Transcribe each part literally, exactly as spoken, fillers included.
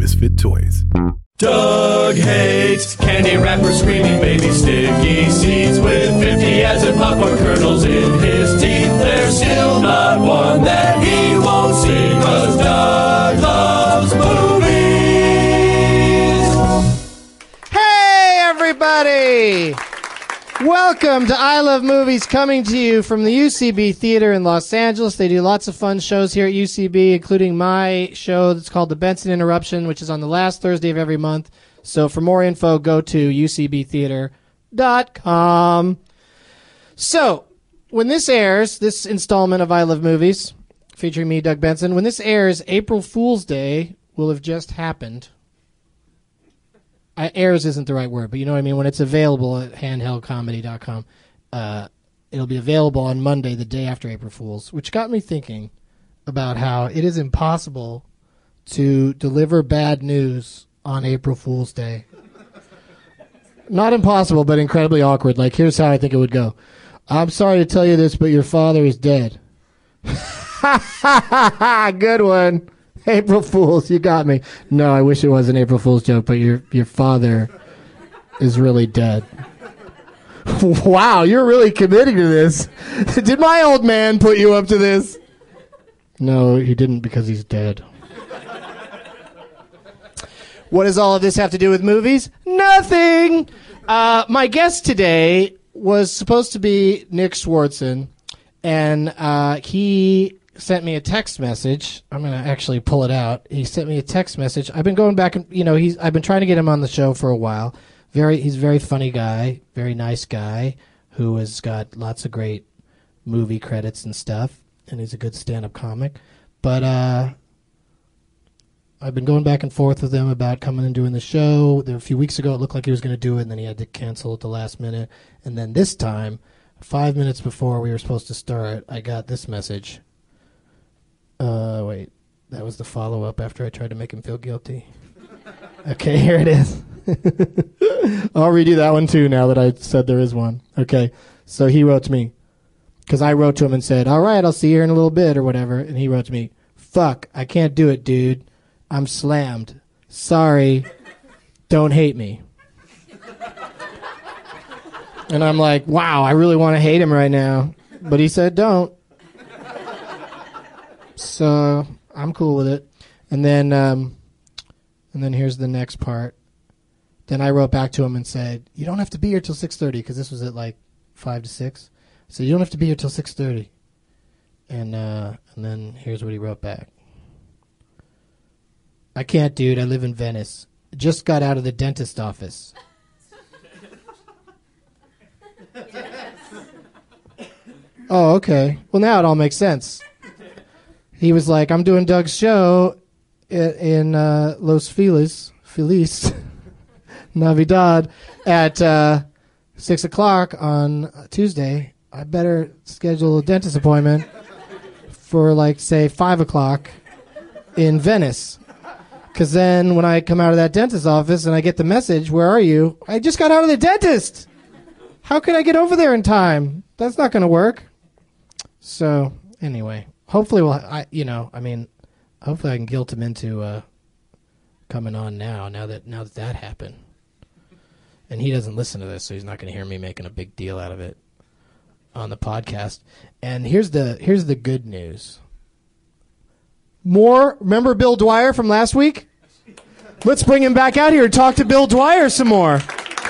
Misfit Toys. Doug hates candy wrappers, screaming baby sticky seeds with fifty ads and popcorn kernels in his teeth. There's still not one that he won't see, 'cause Doug loves movies. Hey, everybody! Welcome to I Love Movies, coming to you from the U C B Theater in Los Angeles. They do lots of fun shows here at U C B, including my show that's called The Benson Interruption, which is on the last Thursday of every month. So for more info, go to u c b theater dot com. So, when this airs, this installment of I Love Movies, featuring me, Doug Benson, when this airs, April Fool's Day will have just happened. I, airs isn't the right word, but you know what I mean? When it's available at handheld comedy dot com, uh, it'll be available on Monday, the day after April Fool's, which got me thinking about how it is impossible to deliver bad news on April Fool's Day. Not impossible, but incredibly awkward. Like, here's how I think it would go. I'm sorry to tell you this, but your father is dead. Good one. April Fools, you got me. No, I wish it was an April Fool's joke, but your your father is really dead. Wow, you're really committing to this. Did my old man put you up to this? No, he didn't, because he's dead. What does all of this have to do with movies? Nothing! Uh, my guest today was supposed to be Nick Swardson, and uh, he sent me a text message. I'm going to actually pull it out. He sent me a text message. I've been going back and, you know, he's, I've been trying to get him on the show for a while. Very, he's a very funny guy, very nice guy who has got lots of great movie credits and stuff, and he's a good stand-up comic. But uh, I've been going back and forth with him about coming and doing the show. There, a few weeks ago, it looked like he was going to do it, and then he had to cancel at the last minute. And then this time, five minutes before we were supposed to start, I got this message. Uh, wait, that was the follow-up after I tried to make him feel guilty. Okay, here it is. I'll redo that one too now that I said there is one. Okay, so he wrote to me, because I wrote to him and said, all right, I'll see you here in a little bit or whatever, and he wrote to me, fuck, I can't do it, dude. I'm slammed. Sorry, don't hate me. And I'm like, wow, I really want to hate him right now. But he said don't. So I'm cool with it. And then um, and then here's the next part. Then I wrote back to him and said, you don't have to be here till six thirty, because this was at like five to six. So you don't have to be here till six thirty. And, uh, and then here's what he wrote back. I can't, dude. I live in Venice. Just got out of the dentist office. Oh, okay. Well, now it all makes sense. He was like, I'm doing Doug's show in, in uh, Los Feliz, Feliz, Navidad, at uh, six o'clock on Tuesday. I better schedule a dentist appointment for, like, say, five o'clock in Venice. Because then when I come out of that dentist office and I get the message, where are you? I just got out of the dentist. How can I get over there in time? That's not going to work. So, anyway. Hopefully, we'll, I, you know, I mean, hopefully I can guilt him into uh, coming on now, now that now that that happened. And he doesn't listen to this, so he's not going to hear me making a big deal out of it on the podcast. And here's the here's the good news. More, remember Bill Dwyer from last week? Let's bring him back out here and talk to Bill Dwyer some more.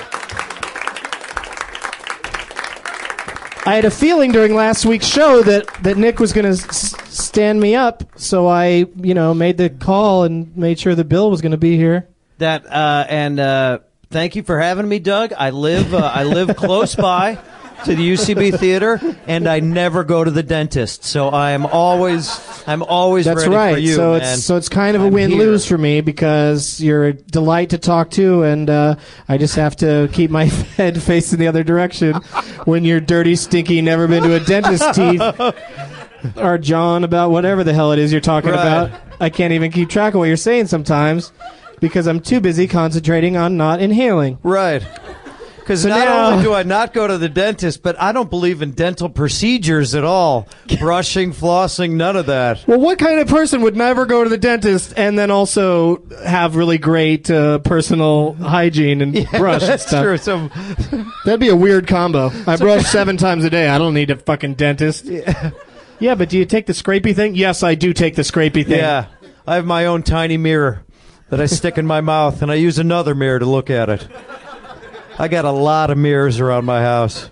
I had a feeling during last week's show that, that Nick was going to s- stand me up, so I, you know, made the call and made sure that Bill was going to be here. That uh, and uh, thank you for having me, Doug. I live uh, I live close by to the U C B Theater, and I never go to the dentist, so I am always I'm always That's ready right. for you. So man. it's so it's kind of a I'm win-lose here. for me, because you're a delight to talk to, and uh, I just have to keep my head facing the other direction when you're dirty, stinky, never been to a dentist's teeth, or John about whatever the hell it is you're talking Right. about. I can't even keep track of what you're saying sometimes because I'm too busy concentrating on not inhaling. Right. Because So not now- only do I not go to the dentist, but I don't believe in dental procedures at all. Brushing, flossing, none of that. Well, what kind of person would never go to the dentist and then also have really great uh, personal hygiene and brush and That's stuff? true. So, That'd be a weird combo. I brush seven times a day. I don't need a fucking dentist. Yeah. yeah, but do you take the scrapey thing? Yes, I do take the scrapey thing. yeah, I have my own tiny mirror that I stick in my mouth, and I use another mirror to look at it. I got a lot of mirrors around my house.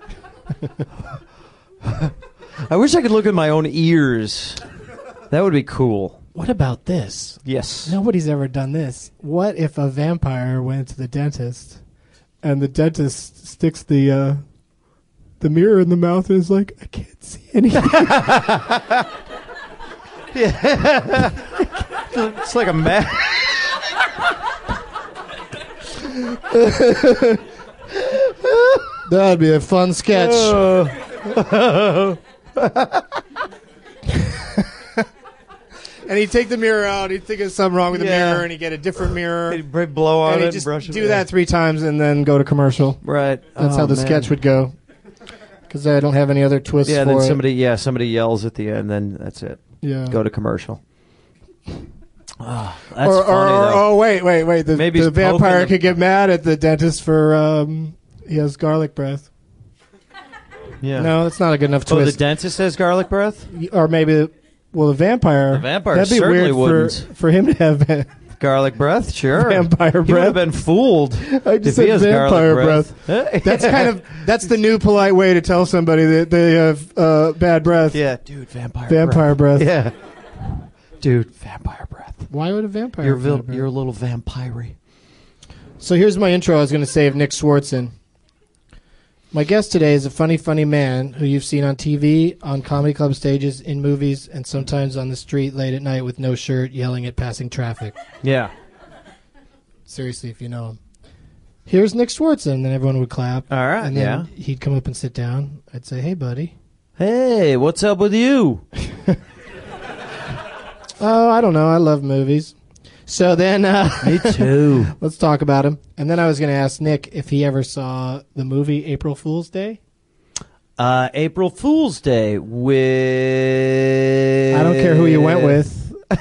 I wish I could look at my own ears. That would be cool. What about this? Yes. Nobody's ever done this. What if a vampire went to the dentist and the dentist sticks the uh, the mirror in the mouth and is like, I can't see anything. It's like a ma- That'd be a fun sketch. And he'd take the mirror out. He'd think there's something wrong with the Yeah. mirror, and he'd get a different mirror. He'd br- blow on and it he'd and just brush it. do that three times and then go to commercial. Right. That's Oh, how the man. sketch would go. Because I don't have any other twists Yeah, for then it. somebody yeah, somebody yells at the end, then that's it. Yeah. Go to commercial. Oh, that's or, or, funny, or- though. oh wait, wait, wait! The, Maybe the he's poking vampire the- could get mad at the dentist for um, he has garlic breath. Yeah. No, that's not a good enough Oh, the twist. dentist has garlic breath? or maybe, well, the vampire. The vampire That'd be certainly weird wouldn't. for for him to have. va- Garlic breath? Sure. Vampire He would breath. have been fooled I just if he said has vampire garlic breath. That's kind of that's the new polite way to tell somebody that they have uh, bad breath. Yeah, dude, vampire Vampire breath. Yeah. Dude, vampire breath. Why would a vampire? You're, have vil- bad breath? you're a little vampire. So here's my intro I was going to say of Nick Swartzen. My guest today is a funny, funny man who you've seen on T V, on comedy club stages, in movies, and sometimes on the street late at night with no shirt yelling at passing traffic. Yeah. Seriously, if you know him. Here's Nick Swartzen. Then everyone would clap. All right, And then yeah. he'd come up and sit down. I'd say, hey, buddy. Hey, what's up with you? Oh, I don't know. I love movies. So then uh, Me too. let's talk about him. And then I was going to ask Nick if he ever saw the movie April Fool's Day. Uh, April Fool's Day with... I don't care who you went with.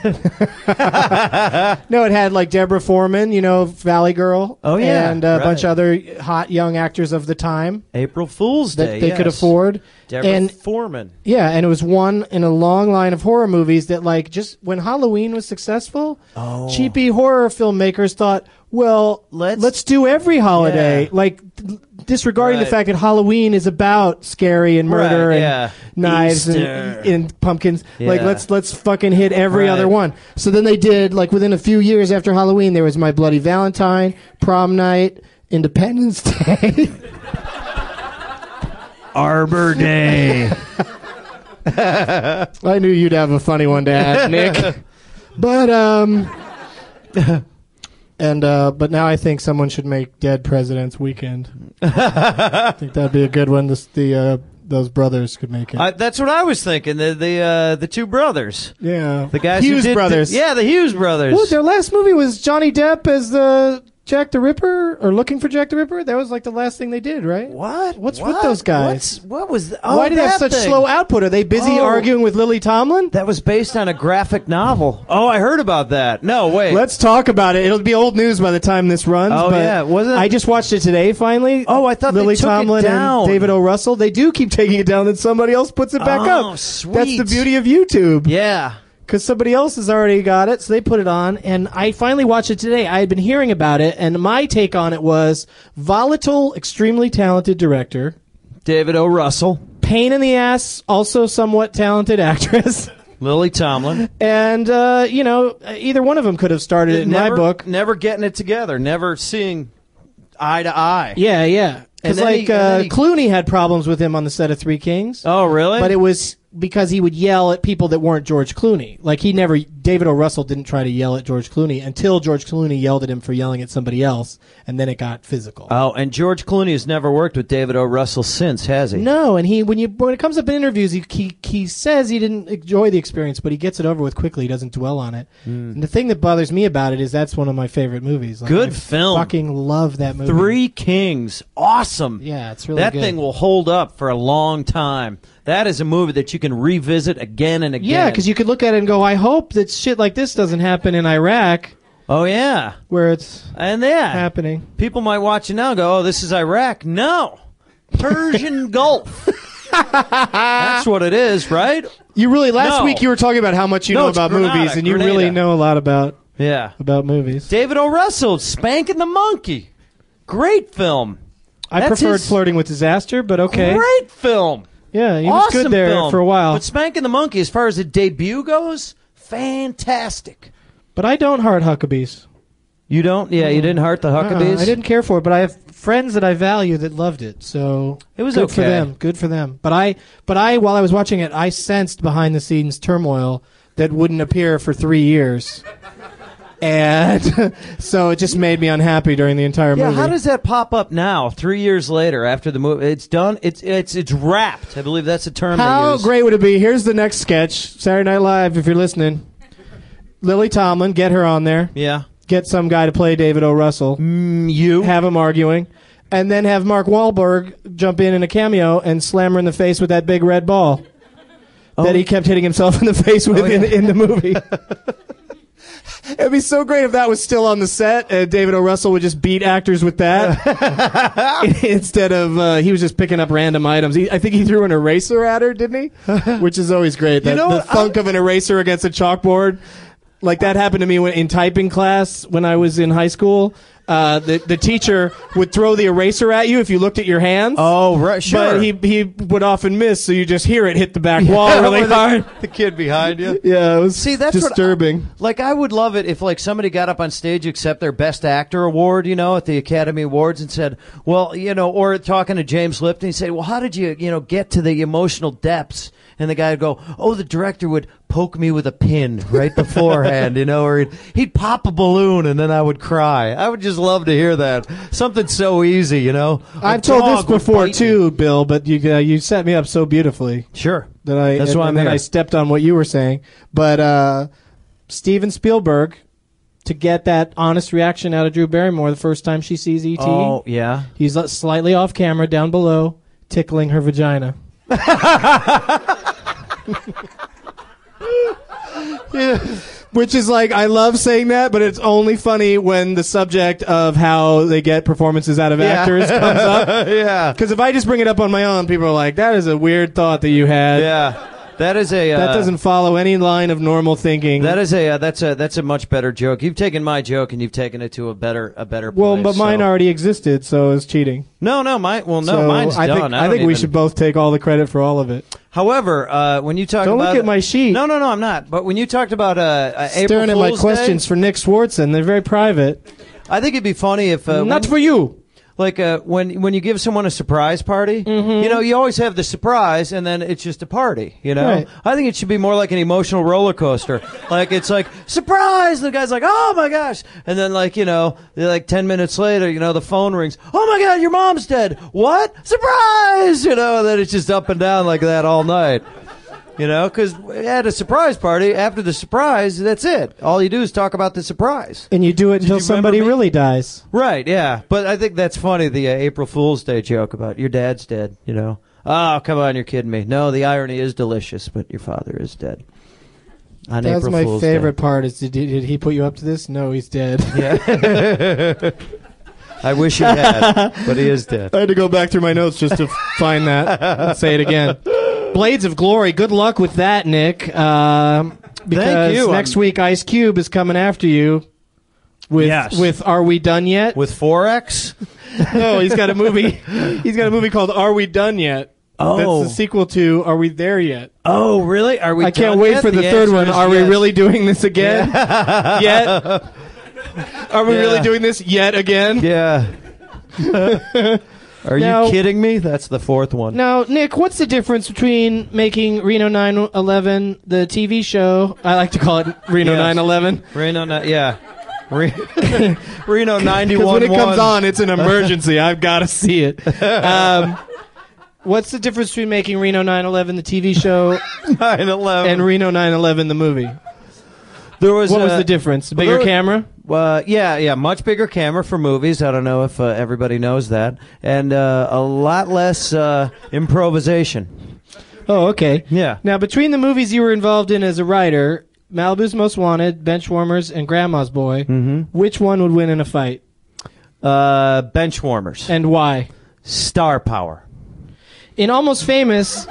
No, it had like Deborah Foreman, you know, Valley Girl. Oh, yeah, and uh, a bunch right. of other hot young actors of the time April Fool's that Day, they could yes. afford. Deborah and Foreman. yeah, and it was one in a long line of horror movies that, like, just when Halloween was successful, Oh. cheapy horror filmmakers thought, well, Let's- let's do every holiday, Yeah. like d- disregarding the Right. fact that Halloween is about scary and murder Right, and yeah. knives and, Easter. and pumpkins. Like, Yeah. let's let's fucking hit every Right. other one. So then they did, like, within a few years after Halloween, there was My Bloody Valentine, Prom Night, Independence Day. Arbor Day. I knew you'd have a funny one to add, Nick. But um, and uh, but now I think someone should make Dead Presidents Weekend. I think that'd be a good one. This, the uh, those brothers could make it. I, that's what I was thinking. The the uh, the two brothers, yeah, the guys Hughes who did, brothers. yeah, the Hughes brothers. Well, their last movie was Johnny Depp as the Jack the Ripper, or Looking for Jack the Ripper. That was like the last thing they did, right? What? What's What? with those guys? What's, what was? The, oh, Why do they have that such thing. slow output? Are they busy Oh. arguing with Lily Tomlin? That was based on a graphic novel. Oh, I heard about that. No, wait. Let's talk about it. It'll be old news by the time this runs. Oh, but yeah. Wasn't it- I just watched it today, finally. Oh, I thought they Lily took it Tomlin down. and David O. Russell. They do keep taking it down, then somebody else puts it back Oh, up. sweet. That's the beauty of YouTube. Yeah. Because somebody else has already got it, so they put it on. And I finally watched it today. I had been hearing about it, and my take on it was volatile, extremely talented director. David O. Russell, Pain in the ass, also somewhat talented actress. Lily Tomlin. And, uh, you know, either one of them could have started it in never, my book. Never getting it together. Never seeing eye to eye. Yeah, yeah. Because, And then like, he- and uh, then he- Clooney had problems with him on the set of Three Kings. Oh, really? But it was because he would yell at people that weren't George Clooney. Like, he never David O. Russell didn't try to yell at George Clooney until George Clooney yelled at him for yelling at somebody else, and then it got physical. Oh, and George Clooney has never worked with David O. Russell since, has he? No, and he when you when it comes up in interviews, he he, he says he didn't enjoy the experience, but he gets it over with quickly. He doesn't dwell on it. Mm. And the thing that bothers me about it is that's one of my favorite movies. Like, Good I film. Fucking love that movie. Three Kings, awesome. Yeah, it's really that good. thing will hold up for a long time. That is a movie that you can revisit again and again. Yeah, because you could look at it and go, I hope that shit like this doesn't happen in Iraq, Oh yeah, where it's and yeah, happening. people might watch it now and go, "Oh, this is Iraq." No, Persian Gulf. That's what it is, right? You really last No. week you were talking about how much you No, know it's about Grenada, movies, and you Grenada. really know a lot about Yeah. about movies. David O. Russell, Spanking the Monkey, great film. I That's preferred his- Flirting with Disaster, but okay. Great film. Yeah, he was Awesome good there film. for a while. But Spanking the Monkey, as far as the debut goes, fantastic. But I don't heart Huckabees. You don't? Yeah, you didn't heart the Huckabees? Uh-uh, I didn't care for it, but I have friends that I value that loved it. So It was good okay. for them. Good for them. But I, but I, while I was watching it, I sensed behind the scenes turmoil that wouldn't appear for three years, and so it just made me unhappy during the entire Yeah, movie. how does that pop up now, three years later after the movie? It's done. It's it's it's wrapped. I believe that's the term they How use. great would it be? Here's the next sketch. Saturday Night Live, if you're listening. Lily Tomlin, get her on there. Yeah. Get some guy to play David O. Russell. Mm, you. Have him arguing. And then have Mark Wahlberg jump in in a cameo and slam her in the face with that big red ball that he kept hitting himself in the face with Oh, yeah. in, in the movie. It'd be so great if that was still on the set and David O. Russell would just beat actors with that instead of uh, he was just picking up random items. He, I think he threw an eraser at her, didn't he? Which is always great. That, know the what? thunk of an eraser against a chalkboard. Like that happened to me when, in typing class when I was in high school. Uh, the the teacher would throw the eraser at you if you looked at your hands. Oh, right, sure. But he he would often miss, so you just hear it hit the back wall really With the- hard. The kid behind you. Yeah, it was See, that's what I- disturbing. Like, I would love it if, like, somebody got up on stage, accept their Best Actor award, you know, at the Academy Awards, and said, well, you know, or talking to James Lipton, he said, well, how did you, you know, get to the emotional depths? And the guy would go, oh, the director would poke me with a pin right beforehand, you know, or he'd, he'd pop a balloon and then I would cry. I would just love to hear that. Something so easy, you know. A I've told this dog would before bite me. too, Bill, but you uh, you set me up so beautifully Sure. that I That's and, why I'm and then here. I stepped on what you were saying. But uh, Steven Spielberg, to get that honest reaction out of Drew Barrymore the first time she sees E T, Oh, yeah. he's uh, slightly off camera down below, tickling her vagina. Yeah. Which is like, I love saying that, but it's only funny when the subject of how they get performances out of actors comes up. Yeah. Because if I just bring it up on my own, people are like, that is a weird thought that you had. Yeah. That is a. Uh, That doesn't follow any line of normal thinking. That is a. Uh, that's a. That's a much better joke. You've taken my joke and you've taken it to a better. A better. Place, well, but mine so. already existed, so it's cheating. No, no, mine. Well, no, so mine's I done. think, I, I don't think we even- should both take all the credit for all of it. However, uh, when you talk Don't about look at my sheet. No, no, no, I'm not. But when you talked about uh, uh, April Staring at my Fool's questions Day, for Nick Swartzen. They're very private. I think it'd be funny if uh, Not when, for you. like uh, when when you give someone a surprise party, Mm-hmm. you know, you always have the surprise, and then it's just a party. You know, Right. I think it should be more like an emotional roller coaster. Like it's like surprise, and the guy's like, oh my gosh, and then like you know, like ten minutes later, you know, the phone rings. Oh my God, your mom's dead. What? Surprise! You know, and then it's just up and down like that all night. You know, because at a surprise party, after the surprise, that's it. All you do is talk about the surprise. And you do it until you somebody remember me? really dies. Right, yeah. But I think that's funny, the uh, April Fool's Day joke about your dad's dead, you know. Oh, come on, you're kidding me. No, the irony is delicious, but your father is dead. On That's April my Fool's favorite Day. part. Is did, did he put you up to this? No, he's dead. Yeah. I wish he had, but he is dead. I had to go back through my notes just to find that and say it again. Blades of Glory. Good luck with that, Nick. Um, because you. next I'm- week Ice Cube is coming after you. With Yes. with Are We Done Yet? With four X? No, he's got a movie. He's got a movie called Are We Done Yet? Oh. That's the sequel to Are We There Yet? Oh, really? Are we I can't done wait yet? for the, third answer one. is Are we yes. really doing this again? Yet? Are we Yeah. really doing this yet again? Yeah. Are Now- you kidding me? That's the fourth one. Now, Nick, what's the difference between making Reno nine eleven, the T V show? I like to call it Reno Yes. nine eleven. Reno, ni- yeah. Re- Reno ninety-one. Because when it comes on, it's an emergency. I've got to see it. Um, what's the difference between making Reno nine eleven, the T V show, nine eleven. and Reno nine eleven, the movie? There was What was uh, the difference? well, Bigger there was- camera? Uh, yeah, yeah, much bigger camera for movies. I don't know if uh, everybody knows that, and uh, a lot less uh, improvisation. Oh, okay. Yeah. Now, between the movies you were involved in as a writer, Malibu's Most Wanted, Benchwarmers, and Grandma's Boy, Mm-hmm. which one would win in a fight? Uh, bench warmers. And why? Star power. In Almost Famous,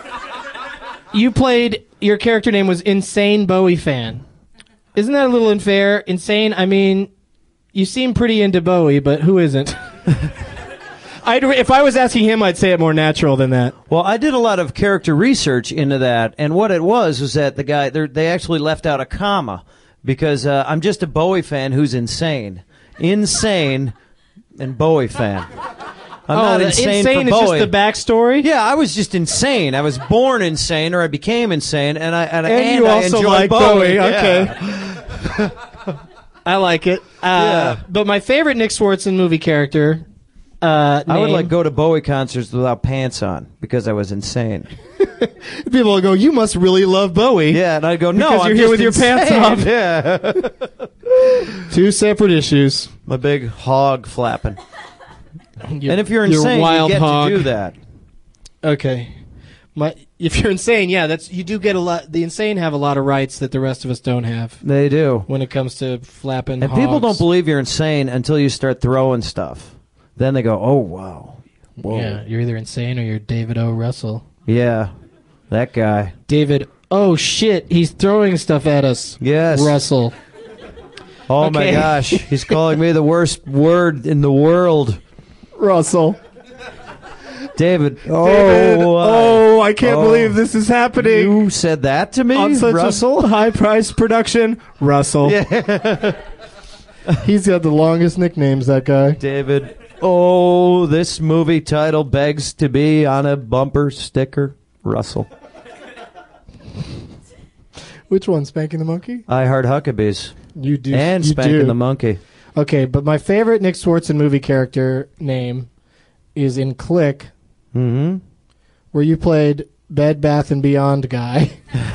you played, your character name was Insane Bowie Fan. Isn't that a little unfair? Insane, I mean, you seem pretty into Bowie, but who isn't? I'd, if I was asking him, I'd say it more natural than that. Well, I did a lot of character research into that, and what it was was that the guy, they're- they actually left out a comma, because uh, I'm just a Bowie fan who's insane. Insane and Bowie fan. I'm oh, not the insane, insane for is Bowie. just the backstory? Yeah, I was just insane. I was born insane, or I became insane, and I and, And and you I also enjoyed like Bowie. Bowie, okay. Yeah. I like it. Uh, Yeah. But my favorite Nick Swartzen movie character, uh, I would name- like go to Bowie concerts without pants on because I was insane. people will go, you must really love Bowie. Yeah, and I'd go, no, Because I'm you're here just with your pants insane." off. Yeah, Two separate issues. my big hog flapping. Your- And if you're your insane, wild you get hog. to do that. Okay. My, if you're insane, yeah, that's you do get a lot. The insane have a lot of rights that the rest of us don't have They do. when it comes to flapping. And people hogs. don't believe you're insane until you start throwing stuff. Then they go, oh, wow. Whoa. Yeah, you're either insane or you're David O. Russell. Yeah, that guy. David. Oh shit, he's throwing stuff at us. Yes. Russell. Oh, my Okay. gosh. He's calling me the worst word in the world. Russell. David. Oh, David, uh, oh, I can't oh. believe this is happening. You said that to me, On such Russell? a high-priced production, Russell. Yeah. He's got the longest nicknames, that guy. David. Oh, this movie title begs to be on a bumper sticker. Russell. Which one, Spanking the Monkey? I Heart Huckabees. You do. And you Spanking do. the Monkey. Okay, but my favorite Nick Swartzen movie character name is in Click, Mm-hmm. where you played Bed Bath and Beyond guy.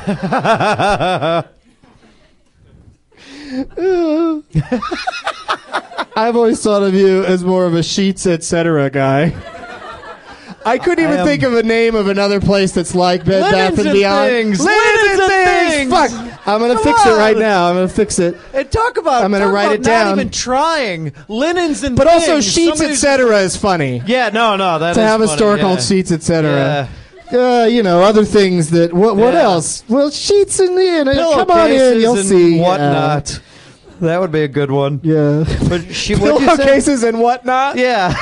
I've always thought of you as more of a Sheets Etc. guy. I couldn't even I am- think of a name of another place that's like Bed Linens Bath and, and Beyond. Things. Linens Linens and and Things. Things. Fuck! I'm gonna Come fix it right on. now. I'm gonna fix it. And talk about I'm gonna talk write about it down. Not even trying linens and But also things. Sheets Somebody's- Etc. is funny. Yeah, no, no, that To is have a funny, store yeah. called Sheets Etc. Yeah. Uh, you know, other things that. What? What Yeah. else? Well, sheets in the in. Come on in, Pillowcases you'll and see. whatnot. That would be a good one. Yeah. But she what'd you say? Pillowcases and whatnot. Yeah.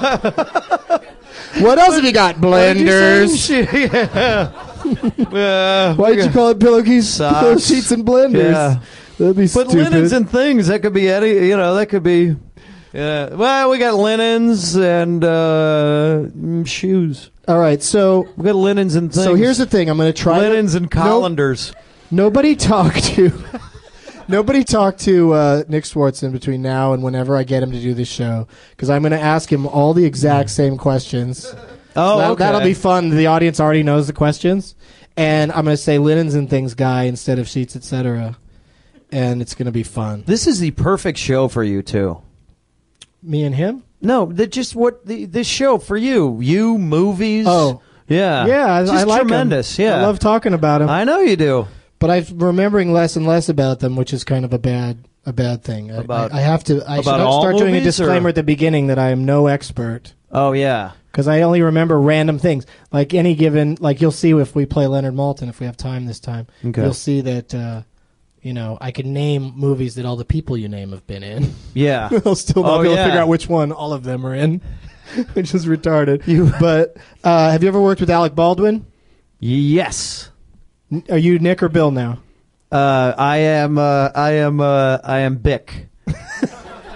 What else have you got? What did you Blenders. say? She- yeah. Uh, Why did you call it pillowcases, Socks. pillow sheets, and blenders? Yeah. That'd be But stupid. linens and things, that could be any, you know, that could be. Yeah. Well, we got linens and uh, mm, shoes. All right, so We got linens and things. so here's the thing. I'm going to try. to- linens and Nope. colanders. Nobody talked to. Nobody talked to uh, Nick Swartzen between now and whenever I get him to do this show, because I'm going to ask him all the exact same questions. Oh, That, okay. That'll be fun. The audience already knows the questions, and I'm going to say linens and things guy instead of sheets, et cetera. And it's going to be fun. This is the perfect show for you too. Me and him. No, that just what the this show for you. You movies. Oh. yeah, Yeah, I, Just I like 'em. tremendous. Yeah, I love talking about him, I know you do. but I'm remembering less and less about them, which is kind of a bad a bad thing. I- About- I, I have to. I should about all start doing a movies, or- disclaimer at the beginning that I am no expert. Oh yeah. Because I only remember random things. Like any given, like you'll see if we play Leonard Maltin, if we have time this time, Okay. you'll see that, uh, you know, I can name movies that all the people you name have been in. Yeah. I'll still not Oh, be able yeah. to figure out which one all of them are in, which is retarded. You- But uh, have you ever worked with Alec Baldwin? Yes. N- Are you Nick or Bill now? Uh, I am. Uh, I am. Uh, I am Bick.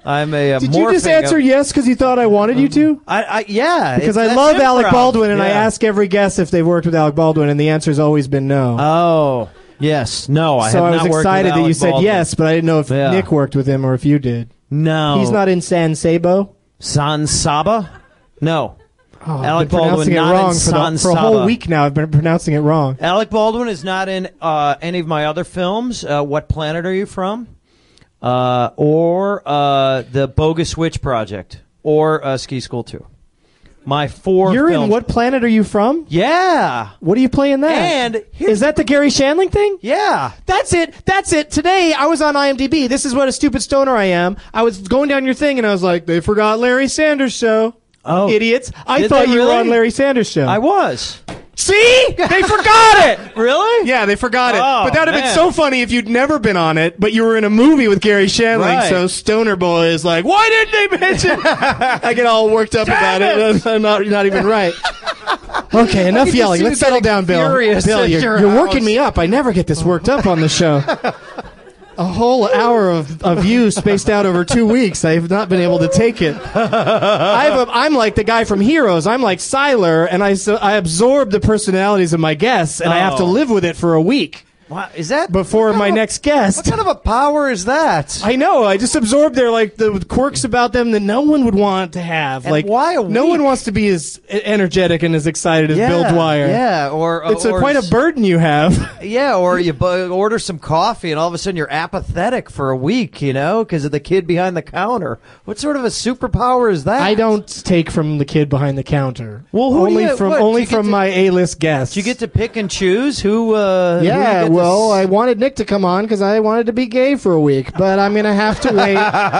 I'm a. Uh, Did you just answer of, yes because you thought I wanted you to? I, I yeah. Because it's- I that's love Alec improv. Baldwin, and I Yeah. ask every guest if they've worked with Alec Baldwin, and the answer's always been no. Oh yes, no. I so have I was not worked with excited that you Alec said Baldwin. yes, but I didn't know if Yeah. Nick worked with him or if you did. No, He's not in San Sabo. San Saba. No, Oh, I've Alec been pronouncing Baldwin it not wrong in for, the, San for a whole Saba. week now. I've been pronouncing it wrong. Alec Baldwin is not in uh, any of my other films. Uh, What Planet Are You From? Uh, or uh, the Bogus Witch Project, or uh, Ski School two. My four. You're films. in What Planet Are You From? Yeah, What are you playing that? and here's Is that the Gary Shandling thing? yeah. That's it. That's it. Today I was on IMDb. This is what a stupid stoner I am. I was going down your thing and I was like, they forgot Larry Sanders' show. Oh, Idiots. I Did thought they you were really? on Larry Sanders' show. I was. See? They forgot it. Really? Yeah, they forgot it. Oh, but that would have been man. so funny if you'd never been on it, but you were in a movie with Gary Shandling, Right. so Stoner Boy is like, why didn't they mention I get all worked up about it. I'm not, not even right. Okay, enough just yelling. see Let's you settle getting down, Bill. furious Bill, at you're, your you're working house. me up. I never get this worked up on the show. A whole hour of, of you spaced out over two weeks. I've not been able to take it. I have a, I'm like the guy from Heroes. I'm like Siler, and I, so I absorb the personalities of my guests, and I have to Oh. live with it for a week Wow, is that before what my kind of- next guest. What kind of a power is that? I know. I just absorbed their like the quirks about them that no one would want to have. And like why a no week? one wants to be as energetic and as excited as yeah, Bill Dwyer. Yeah, or It's a, or, quite a burden you have. Yeah, or you bu- order some coffee and all of a sudden you're apathetic for a week, you know, because of the kid behind the counter. What sort of a superpower is that? I don't take from the kid behind the counter. Well, who do only you- from what, do only you get from to- my A-list guests. Do you get to pick and choose who? Uh, who you Yeah, get to well, s- I wanted Nick to come on because I wanted to be gay for a week, but I'm gonna have to wait.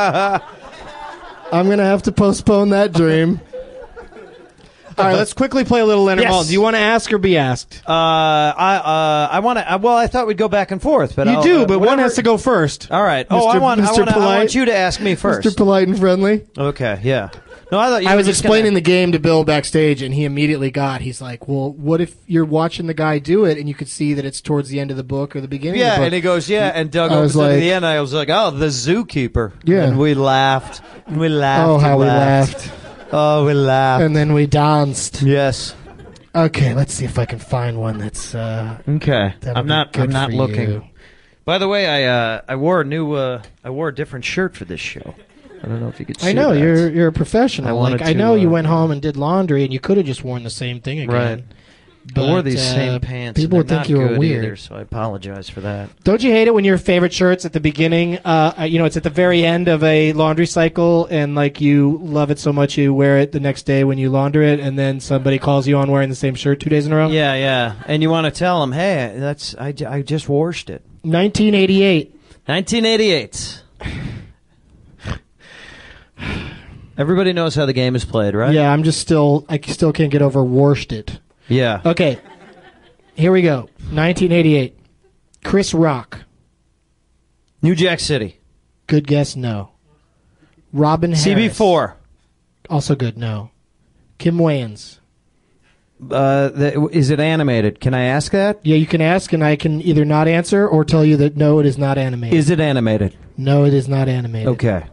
I'm gonna have to postpone that dream. All right, let's quickly play a little Leonard Yes. Maltin. Do you want to ask or be asked? Uh, I uh, I want to. Well, I thought we'd go back and forth, but You I'll, do, uh, but one whatever- has to go first. All right. Oh, I Mister want. I Mister want, I Polite. want you to ask me first. Mister Polite and Friendly. Okay. Yeah. No, I thought you I were was just explaining gonna, the game to Bill backstage, and he immediately got. He's like, "Well, what if you're watching the guy do it, and you could see that it's towards the end of the book or the beginning Yeah, of the and book?" he goes, yeah, and Doug I was opens it at like- the end. I was like, oh, the zookeeper. Yeah. And we laughed. And we laughed. Oh, and how we laughed. Oh, we laughed. And then we danced. Yes. Okay, let's see if I can find one that's. Uh, Okay. that'll I'm be not. good I'm not for looking. you. By the way, I uh, I wore a new. Uh, I wore a different shirt for this show. I don't know if you could see I know that. you're you're a professional. I like wanted I to, know you uh, went home and did laundry, and you could have just worn the same thing again. Right. But, I wore these uh, same pants. People and would they're think not you were good weird. either, so I apologize for that. Don't you hate it when your favorite shirts at the beginning, uh, uh, you know, it's at the very end of a laundry cycle, and like you love it so much you wear it the next day when you launder it, and then somebody calls you on wearing the same shirt two days in a row? Yeah, yeah. And you want to tell them, hey, that's I, j- I just washed it. nineteen eighty-eight. nineteen eighty-eight. Everybody knows how the game is played, right? Yeah, I'm just still, I still can't get over washed it. Yeah. Okay, here we go. nineteen eighty-eight. Chris Rock. New Jack City. Good guess, no. Robin Harris. C B four. Also good, no. Kim Wayans. Uh, the, is it animated? Can I ask that? Yeah, you can ask, and I can either not answer or tell you that no, it is not animated. Is it animated? no, it is not animated. Okay.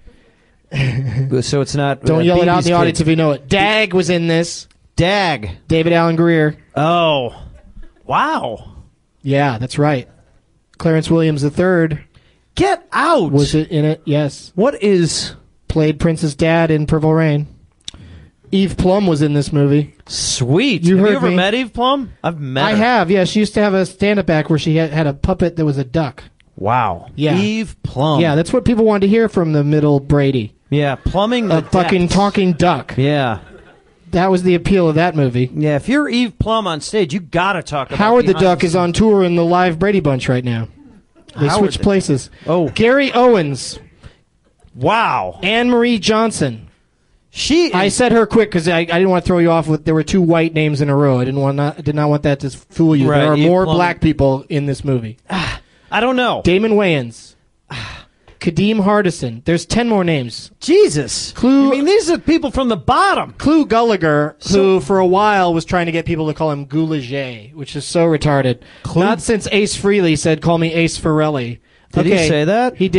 So it's not. Don't uh, yell it out in Beebe's the audience Kid. if you know it. Dag was in this. Dag. David Allen Greer. Oh. Wow. Yeah, that's right. Clarence Williams the third Get out. was it in it. Yes, What is played Prince's dad in Purple Rain. Eve Plum was in this movie. sweet? You Have heard you ever me. met Eve Plum? I've met I her. have. Yeah, she used to have a stand-up act where she had, had a puppet that was a duck. Wow. Yeah. Eve Plum. Yeah, that's what people wanted to hear from the middle Brady. Yeah. Plumbing the A fucking depths. talking duck. Yeah. That was the appeal of that movie. Yeah. If you're Eve Plum on stage, you gotta talk about Howard the behind Duck is scenes. on tour in the live Brady Bunch right now. They Howard switched the- places. Oh. Gary Owens, Wow. Anne Marie Johnson. She. I is- said her quick because I, I didn't want to throw you off with. There were two white names in a row. I didn't want not, did not want that to fool you. Right, There are Eve more Plum. black people in this movie. I don't know. Damon Wayans, Kadeem Hardison. There's ten more names. Jesus. Clue- I mean, these are people from the bottom. Clu Gulager, who for a while was trying to get people to call him Goulager, which is so retarded. Not since Ace Frehley said, "Call me Ace Ferrelli." Did he Okay, say that? He did.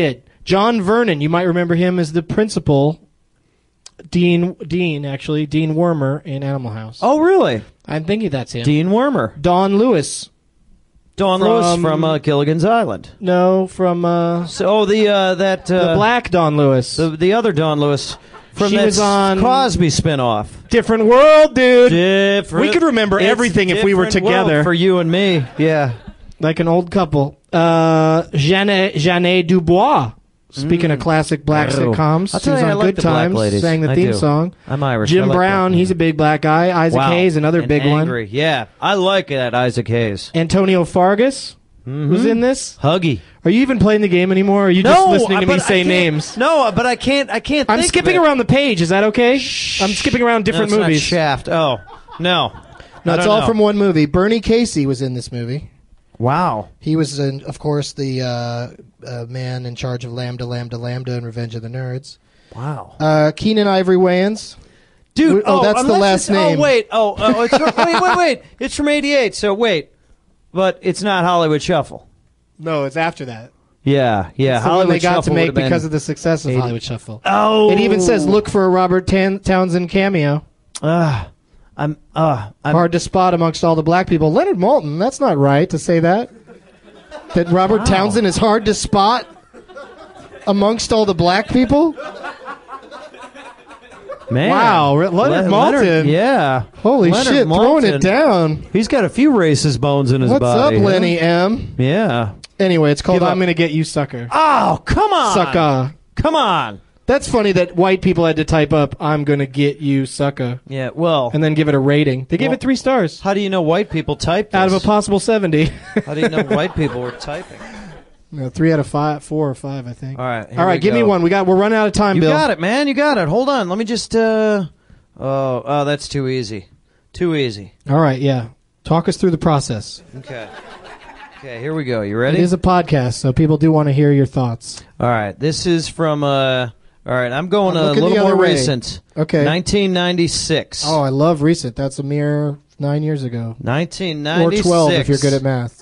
John Vernon, you might remember him as the principal. Dean, Dean, actually, Dean Wormer in Animal House. Oh, really? I'm thinking that's him. Dean Wormer. Don Lewis. Don From- Lewis from uh, Gilligan's Island. No, from uh, So, oh, the uh, that uh, the black Don Lewis. the the other Don Lewis from She that was on- Cosby spinoff. Different world, dude. Different. We could remember It's everything if we were different world together. for you and me. Yeah. Like an old couple. Uh, Jeanne, Jeanne Dubois. Speaking of classic black Oh. sitcoms, I'll she tell was you, I on like Good the black Times, ladies. sang the I theme do. song. I'm Irish. I Jim like Brown, that. he's a big black guy. Isaac Wow. Hayes, another And big angry. one. Yeah, I like that Isaac Hayes. Antonio Fargas was in this. Huggy. Are you even playing the game anymore? Or are you No, just listening to but me I say can't- names? No, but I can't. I can't. I'm think skipping of it. around the page. Is that okay? I'm skipping around different no, it's movies. Not Shaft. Oh no. No, I it's don't all know. from one movie. Bernie Casey was in this movie. Wow. He was, in, of course, the uh, uh, man in charge of Lambda, Lambda, Lambda, and Revenge of the Nerds. Wow. Uh, Keenan Ivory Wayans. Dude, oh, that's the unless last it's- name. Oh, wait. Oh, oh it's from, wait, wait, wait. It's from eighty-eight. So wait, but it's not Hollywood Shuffle. No, it's after that. Yeah, yeah. It's the one Hollywood they got Shuffle to make would've been because of the success of eighty. Hollywood Shuffle. Oh, It even says, look for a Robert Tan- Townsend cameo. Uh, I'm. Uh, I'm. Hard to spot amongst all the black people. Leonard Maltin, that's not right to say that. That Robert Wow. Townsend is hard to spot amongst all the black people? Man. Wow, Re- Leonard Le- Maltin. Yeah. Holy Leonard shit, throwing Maltin. it down. He's got a few racist bones in his What's body. up, huh? Lenny M? Yeah. Anyway, it's called Give up. I'm Gonna Get You, Sucker. Oh, come on. Sucker. Come on. That's funny that white people had to type up I'm Gonna Get You, Sucker, Yeah, well, and then give it a rating. They gave Well, it three stars how do you know white people type this? out of a possible seventy. How do you know white people were typing? No, three out of five, four or five, I think. All right. here All right, we give me go. one. We got. We're running out of time, You Bill. got it, man. You got it. Hold on. Let me just. Uh, oh, oh, that's too easy. Too easy. All right, yeah. Talk us through the process. Okay. Okay, here we go. You It ready? is a podcast, so people do want to hear your thoughts. All right. This is from. Uh, all right. I'm going I'm a looking little the more other way. recent. Okay. nineteen ninety-six. Oh, I love recent. That's a mere nine years ago, nineteen or ninety-six. twelve if you're good at math,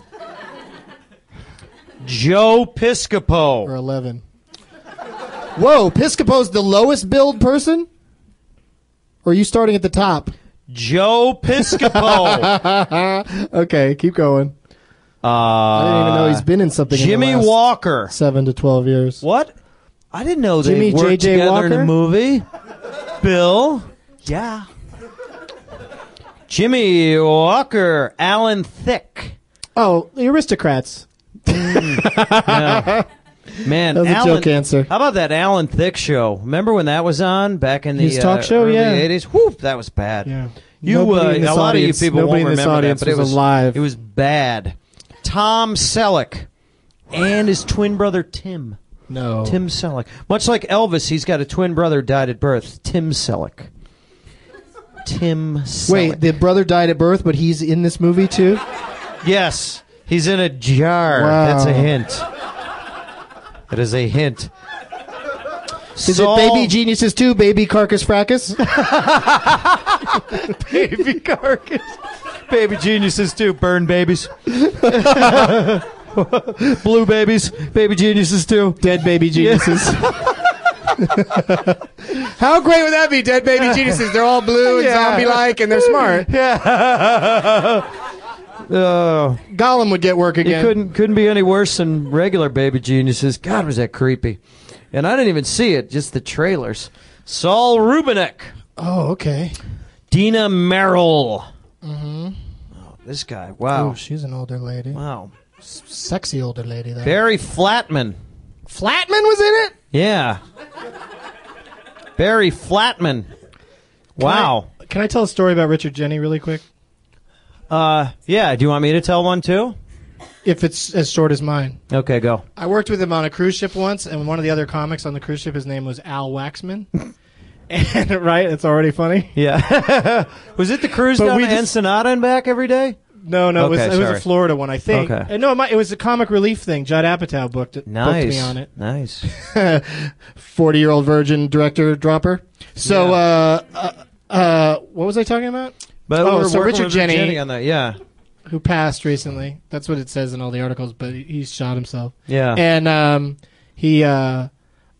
Joe Piscopo. or eleven. Whoa, Piscopo's the lowest billed person? Or are you starting at the top? Joe Piscopo. Okay, keep going. uh, I didn't even know he's been in something. Jimmy in the last Walker. seven to twelve years. What? I didn't know they Jimmy worked J J together in Walker? a movie. Bill. Yeah. Jimmy Walker. Alan Thicke. Oh, the Aristocrats. Yeah. Man, That was a Alan, joke answer. How about that Alan Thicke show? Remember when that was on back in the His talk uh, show? early Yeah. eighties? Whoop, that was bad. Yeah. You, Nobody uh, in this a lot audience- of you people nobody won't in this remember audience that, but it was was alive. It was bad. Tom Selleck and his twin brother Tim. No. Tim Selleck. Much like Elvis, he's got a twin brother died at birth. Tim Selleck. Tim Selleck. Wait, the brother died at birth, but he's in this movie too? Yes, he's in a jar. Wow. That's a hint. That is a hint. Is it Baby Geniuses two, Baby Carcass Fracas? Baby Carcass? Baby Geniuses too. Burn babies. Blue babies. Baby Geniuses too. Dead Baby Geniuses. How great would that be, Dead Baby Geniuses? They're all blue and Yeah. zombie-like, and they're smart. Yeah. Oh, Gollum would get work it again. couldn't couldn't be any worse than regular Baby Geniuses. God, was that creepy. And I didn't even see it, just the trailers. Saul Rubinek. Oh, okay. Dina Merrill. Mm-hmm. Oh, this guy. Wow. Oh, she's an older lady. Wow. Sexy older lady, though. Barry Flatman. Flatman was in it? Yeah. Barry Flatman. Wow. Can I, can I tell a story about Richard Jeni really quick? Uh, yeah. Do you want me to tell one too? If it's as short as mine. Okay, go. I worked with him on a cruise ship once, and one of the other comics on the cruise ship, his name was Al Waxman. And right, it's already funny. Yeah. Was it the cruise But down we to just- Ensenada and back every day? No, no, it, was, Okay, it was sorry. a Florida one, I think. Okay. Uh, no, it, might, it was a comic relief thing. Judd Apatow booked it. Nice. Booked me on it. Nice. forty-year-old virgin director dropper. So, uh, uh, uh, what was I talking about? But Oh, we were so working Richard with Jeni- on that. Yeah. Who passed recently. That's what it says in all the articles, but he, he shot himself. Yeah. And um, he uh,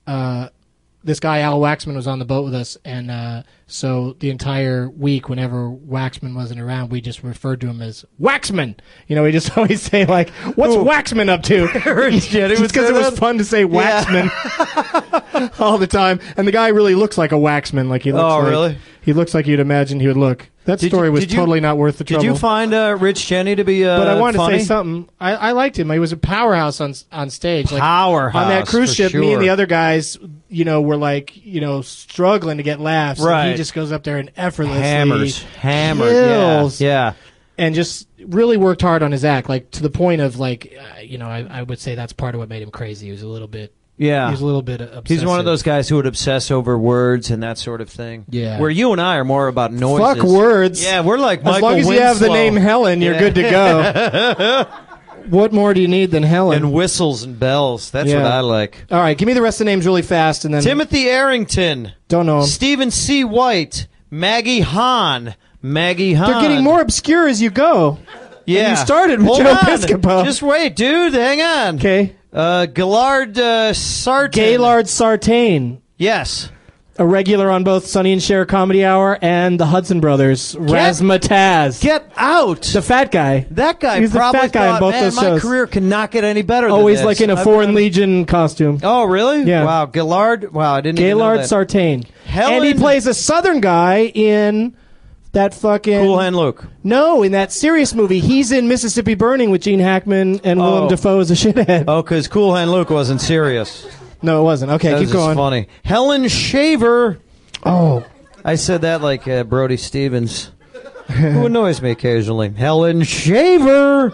uh, this guy Al Waxman was on the boat with us, and uh, so the entire week, whenever Waxman wasn't around, we just referred to him as Waxman. You know, we just always say like, "What's Ooh. Waxman up to?" Just because it was fun to say Waxman yeah. all the time. And the guy really looks like a Waxman. Like he looks. Oh, like, really? He looks like you'd imagine he would look. That Did story you- was did you- totally not worth the trouble. Did you find uh, Rich Jenny to be uh, But I wanted funny? to say something. I, I liked him. He was a powerhouse on on stage. Like, Powerhouse, on that cruise for ship. Me sure. and the other guys, you know, were like, you know, struggling to get laughs. And Right. he just goes up there and effortlessly Hammers, hammered, kills, yeah, yeah. and just really worked hard on his act, like to the point of like, uh, you know, I, I would say that's part of what made him crazy. He was a little bit, Yeah. he was a little bit obsessive. He's one of those guys who would obsess over words and that sort of thing. Yeah. Where you and I are more about noises. Fuck words. Yeah, we're like As Michael long as you have the Winslow. name Helen, you're Yeah. good to go. What more do you need than Helen? And whistles and bells. That's Yeah. what I like. All right, give me the rest of the names really fast, and then Timothy Arrington. don't know 'em. Stephen C. White. Maggie Hahn. Maggie Hahn. They're getting more obscure as you go. Yeah. you started with Hold Joe on. Piscopo. Just wait, dude. Hang on. Okay. Uh, Gillard uh, Sartain. Gaylord Sartain, Yes. a regular on both Sonny and Cher Comedy Hour and the Hudson Brothers. Razzmatazz. Get out. the fat guy. That guy He's the probably fat guy in thought, both man, those my shows." career cannot get any better than Always this. like in a I've Foreign done- Legion costume. Oh, really? Yeah. Wow, Gillard. Wow, I didn't even know Gaylord that. Sartain. Helen- And he plays a Southern guy in that fucking... Cool Hand Luke. No, in that serious movie. He's in Mississippi Burning with Gene Hackman and Oh. Willem Dafoe as a shithead. Oh, because Cool Hand Luke wasn't serious. No, it wasn't. Okay, That keep was just going. funny. Helen Shaver. Oh. I said that like uh, Brody Stevens, who annoys me occasionally. Helen Shaver.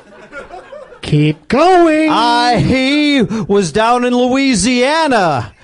Keep going. I he was down in Louisiana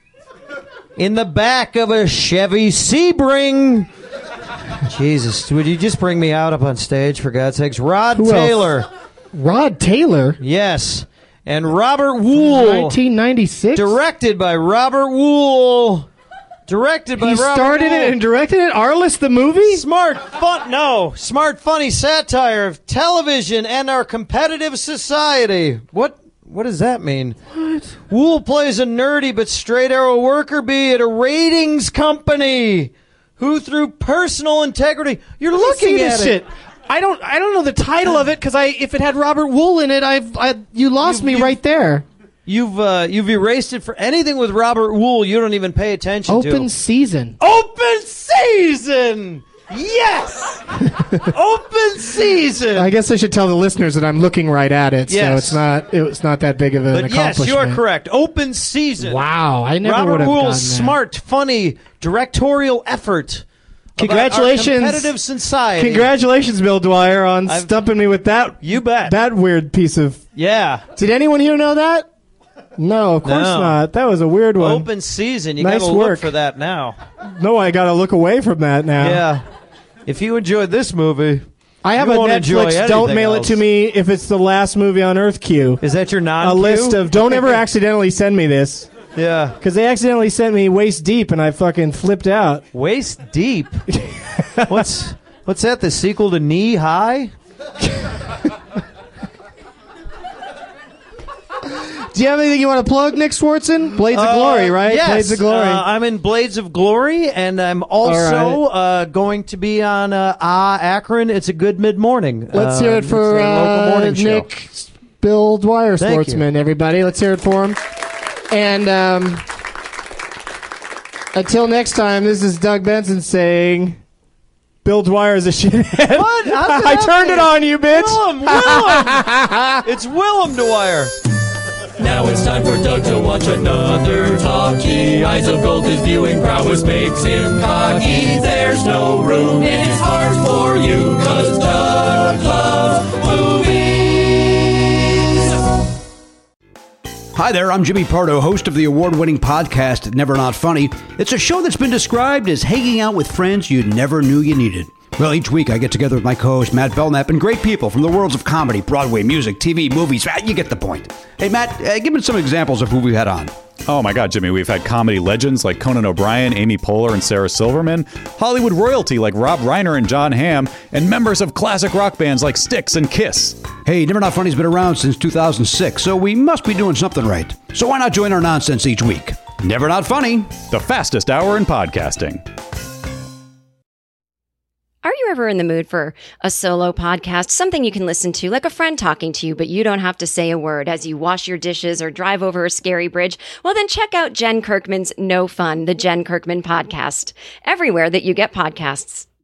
in the back of a Chevy Sebring. Jesus, would you just bring me out up on stage, for God's sakes? Rod Who else? Taylor. Rod Taylor. Yes. And Robert Wool. nineteen ninety-six. Directed by Robert Wool. Directed by He Robert started Wool. it and directed it? Arliss the movie? Smart, fun, no. Smart, funny satire of television and our competitive society. What What does that mean? What? Wool plays a nerdy but straight arrow worker bee at a ratings company who, through personal integrity, you're looking See at this it. shit. I don't. I don't know the title of it because I. If it had Robert Wool in it, I've. I, you lost You- me you- right there. You've uh, you've erased it for anything with Robert Wool. You don't even pay attention Open to. season. Open season. Yes. Open season. I guess I should tell the listeners that I'm looking right at it, so Yes. it's not. It's not that big of an But yes, accomplishment. you are correct. Open season. Wow, I never would Robert have gotten Wool's that. smart, funny directorial effort. about Congratulations. our competitive society. Congratulations, Bill Dwyer, on I've- stumping me with that. You bet. That weird piece of. Yeah. Did anyone here know that? No, of course No. not. That was a weird one. Open season. You Nice got to work. look for that now. No, I got to look away from that now. Yeah. If you enjoyed this movie, I have You a won't enjoy Netflix. Don't anything mail else. it to me if it's the last movie on Earth queue. is that your non A list of. Don't ever accidentally send me this Yeah. because they accidentally sent me Waist Deep and I fucking flipped out. Waist deep. what's what's that? The sequel to Knee High? Do you have anything you want to plug, Nick Swartzen? Blades of Glory, right? Uh, Yes. Blades of Glory. Uh, I'm in Blades of Glory, and I'm also uh, going to be on uh, Ah Akron. It's a good mid morning. Let's hear it for uh, local morning show. Nick Bill Dwyer, Thank sportsman, everybody. Let's hear it for him. And um, until next time, this is Doug Benson saying, Bill Dwyer is a shithead. What? How's I that turned it happen? on you, bitch. Willem, Willem. It's Willem Dwyer. Now it's time for Doug to watch another talkie. Eyes of gold, his viewing prowess makes him cocky. There's no room in his heart for you, cause Doug loves movies. Hi there, I'm Jimmy Pardo, host of the award-winning podcast Never Not Funny. It's a show that's been described as hanging out with friends you never knew you needed. Well, each week I get together with my co-host Matt Belknap and great people from the worlds of comedy, Broadway, music, T V, movies. You get the point. Hey, Matt, uh, give me some examples of who we had on. Oh my God, Jimmy, we've had comedy legends like Conan O'Brien, Amy Poehler, and Sarah Silverman, Hollywood royalty like Rob Reiner and John Hamm, and members of classic rock bands like Styx and Kiss. Hey, Never Not Funny's been around since two thousand six, so we must be doing something right. So why not join our nonsense each week? Never Not Funny, the fastest hour in podcasting. Are you ever in the mood for a solo podcast, something you can listen to, like a friend talking to you, but you don't have to say a word as you wash your dishes or drive over a scary bridge? Well, then check out Jen Kirkman's No Fun, the Jen Kirkman Podcast, everywhere that you get podcasts.